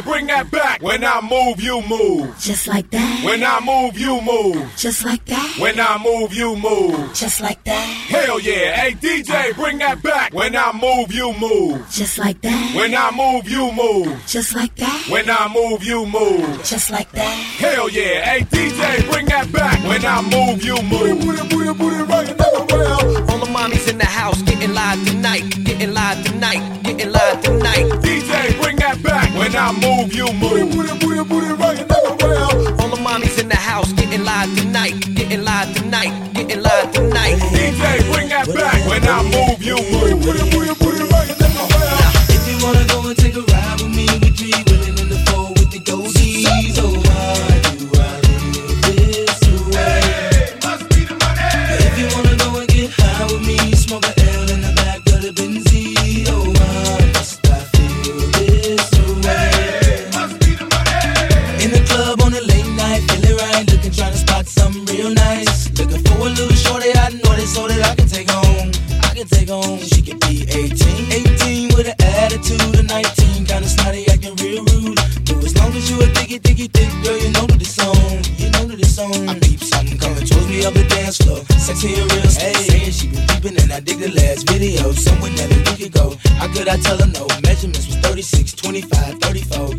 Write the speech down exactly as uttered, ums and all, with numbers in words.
bring that back. When I move, you move. Just like that. When I move, you move. Just like that. When I move, you move. Just like that. Hell yeah. Hey, D J, bring that back. When I move, you move. Just like that. When I move, you move. Just like that. When I move, you move. Just like that. Hell yeah. Hey, D J, bring that back. When I move, you move. All the mommies in the house getting live tonight. Getting live tonight. Getting live tonight. D J, bring that back. When I move, you move. All the mommies in the house getting live tonight. Getting live tonight. Getting live tonight. D J, bring that back. When I move, you move. If you wanna go and take a ride with me, we three willing in the four with the goldies. Oh, why do I live this way? Hey, must be the money. If you wanna go and get high with me, smoke a L in the back of the Benzie. Oh, why must I feel this way? Hey, must be the money. In the club on a late night, feeling right, looking trying to spot something real nice. Looking for a little shorty I know this so that I can take home. I can take home. She could be eighteen, eighteen with an attitude of nineteen, kinda snotty, acting real rude. But as long as you a diggy, diggy, thick girl, you know that this song, you know that this song. I peep something coming towards me up the dance floor, sexy and real slow. Hey, saying she been peeping and I dig the last video. Somewhere Nelly we could go. How could I tell her no? Measurements was thirty-six, twenty-five, thirty-four.